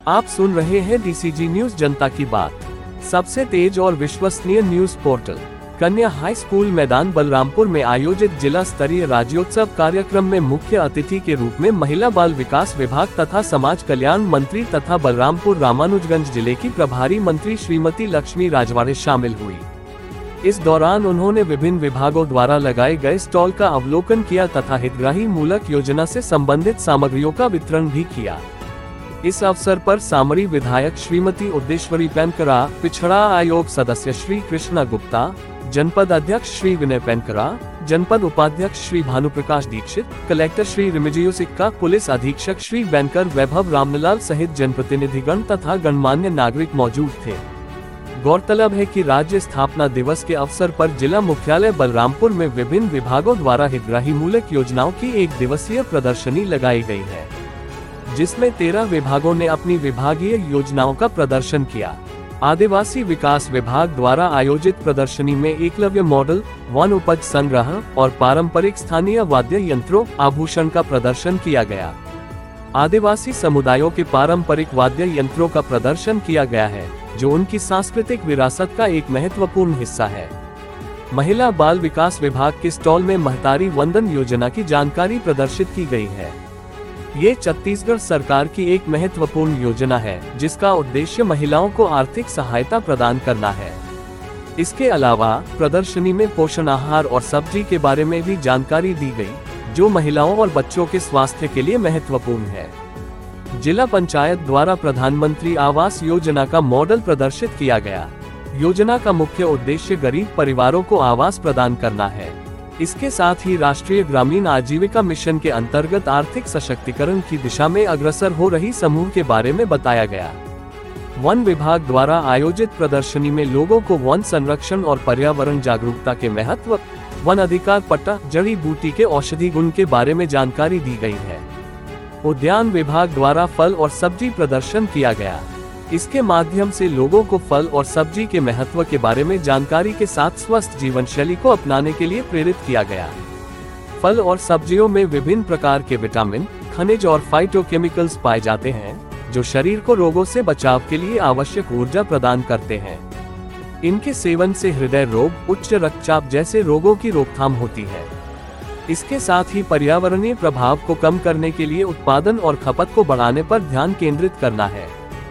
आप सुन रहे हैं डीसीजी न्यूज जनता की बात, सबसे तेज और विश्वसनीय न्यूज पोर्टल। कन्या हाई स्कूल मैदान बलरामपुर में आयोजित जिला स्तरीय राज्योत्सव कार्यक्रम में मुख्य अतिथि के रूप में महिला बाल विकास विभाग तथा समाज कल्याण मंत्री तथा बलरामपुर रामानुजगंज जिले की प्रभारी मंत्री श्रीमती लक्ष्मी राजवाड़े शामिल हुई। इस दौरान उन्होंने विभिन्न विभागों द्वारा लगाए गए स्टॉल का अवलोकन किया तथा हितग्राही मूलक योजना से संबंधित सामग्रियों का वितरण भी किया। इस अवसर पर सामरी विधायक श्रीमती उद्देश्वरी पेनकरा, पिछड़ा आयोग सदस्य श्री कृष्णा गुप्ता, जनपद अध्यक्ष श्री विनय पेनकरा, जनपद उपाध्यक्ष श्री भानुप्रकाश दीक्षित, कलेक्टर श्री रिमिजियो सिक्का, पुलिस अधीक्षक श्री बैंकर वैभव रामलाल सहित जनप्रतिनिधिगण तथा गणमान्य नागरिक मौजूद थे। गौरतलब है कि राज्य स्थापना दिवस के अवसर पर जिला मुख्यालय बलरामपुर में विभिन्न विभागों द्वारा हितग्राही मूलक योजनाओं की एक दिवसीय प्रदर्शनी लगाई गई है, जिसमें 13 विभागों ने अपनी विभागीय योजनाओं का प्रदर्शन किया। आदिवासी विकास विभाग द्वारा आयोजित प्रदर्शनी में एकलव्य मॉडल, वन उपज संग्रह और पारंपरिक स्थानीय वाद्य यंत्रों आभूषण का प्रदर्शन किया गया। आदिवासी समुदायों के पारंपरिक वाद्य यंत्रों का प्रदर्शन किया गया है, जो उनकी सांस्कृतिक विरासत का एक महत्वपूर्ण हिस्सा है। महिला बाल विकास विभाग के स्टॉल में महतारी वंदन योजना की जानकारी प्रदर्शित की गई है। ये छत्तीसगढ़ सरकार की एक महत्वपूर्ण योजना है, जिसका उद्देश्य महिलाओं को आर्थिक सहायता प्रदान करना है। इसके अलावा प्रदर्शनी में पोषण आहार और सब्जी के बारे में भी जानकारी दी गई, जो महिलाओं और बच्चों के स्वास्थ्य के लिए महत्वपूर्ण है। जिला पंचायत द्वारा प्रधानमंत्री आवास योजना का मॉडल प्रदर्शित किया गया। योजना का मुख्य उद्देश्य गरीब परिवारों को आवास प्रदान करना है। इसके साथ ही राष्ट्रीय ग्रामीण आजीविका मिशन के अंतर्गत आर्थिक सशक्तिकरण की दिशा में अग्रसर हो रही समूह के बारे में बताया गया। वन विभाग द्वारा आयोजित प्रदर्शनी में लोगों को वन संरक्षण और पर्यावरण जागरूकता के महत्व, वन अधिकार पट्टा, जड़ी बूटी के औषधि गुण के बारे में जानकारी दी गई है। उद्यान विभाग द्वारा फल और सब्जी प्रदर्शन किया गया। इसके माध्यम से लोगों को फल और सब्जी के महत्व के बारे में जानकारी के साथ स्वस्थ जीवन शैली को अपनाने के लिए प्रेरित किया गया। फल और सब्जियों में विभिन्न प्रकार के विटामिन, खनिज और फाइटोकेमिकल्स पाए जाते हैं, जो शरीर को रोगों से बचाव के लिए आवश्यक ऊर्जा प्रदान करते हैं। इनके सेवन से हृदय रोग, उच्च रक्तचाप जैसे रोगों की रोकथाम होती है। इसके साथ ही पर्यावरणीय प्रभाव को कम करने के लिए उत्पादन और खपत को बढ़ाने पर ध्यान केंद्रित करना है।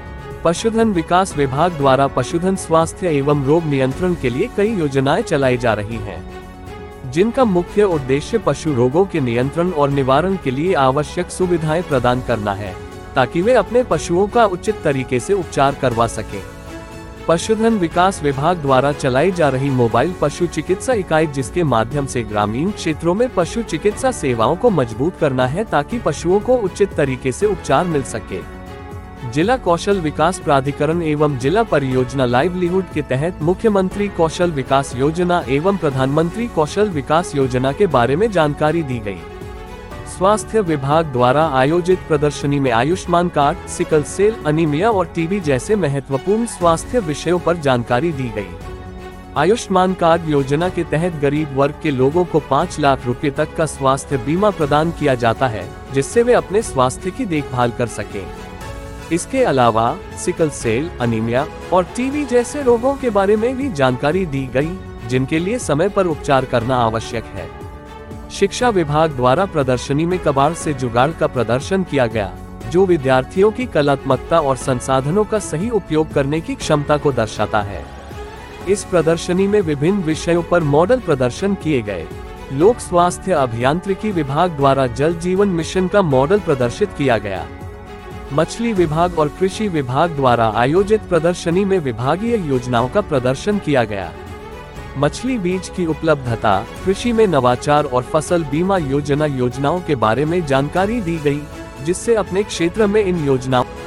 पशुधन विकास विभाग द्वारा पशुधन स्वास्थ्य एवं रोग नियंत्रण के लिए कई योजनाएं चलाई जा रही हैं, जिनका मुख्य उद्देश्य पशु रोगों के नियंत्रण और निवारण के लिए आवश्यक सुविधाएं प्रदान करना है, ताकि वे अपने पशुओं का उचित तरीके से उपचार करवा सकें। पशुधन विकास विभाग द्वारा चलाई जा रही मोबाइल पशु चिकित्सा इकाई, जिसके माध्यम से ग्रामीण क्षेत्रों में पशु चिकित्सा सेवाओं को मजबूत करना है, ताकि पशुओं को उचित तरीके से उपचार मिल सके। जिला कौशल विकास प्राधिकरण एवं जिला परियोजना लाइवलीहुड के तहत मुख्यमंत्री कौशल विकास योजना एवं प्रधानमंत्री कौशल विकास योजना के बारे में जानकारी दी गई। स्वास्थ्य विभाग द्वारा आयोजित प्रदर्शनी में Ayushman card, sickle cell, anaemia और टीबी जैसे महत्वपूर्ण स्वास्थ्य विषयों पर जानकारी दी गई। आयुष्मान कार्ड योजना के तहत गरीब वर्ग के लोगों को 5 लाख रुपए तक का स्वास्थ्य बीमा प्रदान किया जाता है, जिससे वे अपने स्वास्थ्य की देखभाल कर सकें। इसके अलावा सिकल सेल, अनीमिया और टीबी जैसे रोगों के बारे में भी जानकारी दी गई, जिनके लिए समय पर उपचार करना आवश्यक है। शिक्षा विभाग द्वारा प्रदर्शनी में कबाड़ से जुगाड़ का प्रदर्शन किया गया, जो विद्यार्थियों की कलात्मकता और संसाधनों का सही उपयोग करने की क्षमता को दर्शाता है। इस प्रदर्शनी में विभिन्न विषयों पर मॉडल प्रदर्शन किए गए। लोक स्वास्थ्य अभियांत्रिकी विभाग द्वारा जल जीवन मिशन का मॉडल प्रदर्शित किया गया। मछली विभाग और कृषि विभाग द्वारा आयोजित प्रदर्शनी में विभागीय योजनाओं का प्रदर्शन किया गया। मछली बीज की उपलब्धता, कृषि में नवाचार और फसल बीमा योजनाओं के बारे में जानकारी दी गई, जिससे अपने क्षेत्र में इन योजनाओं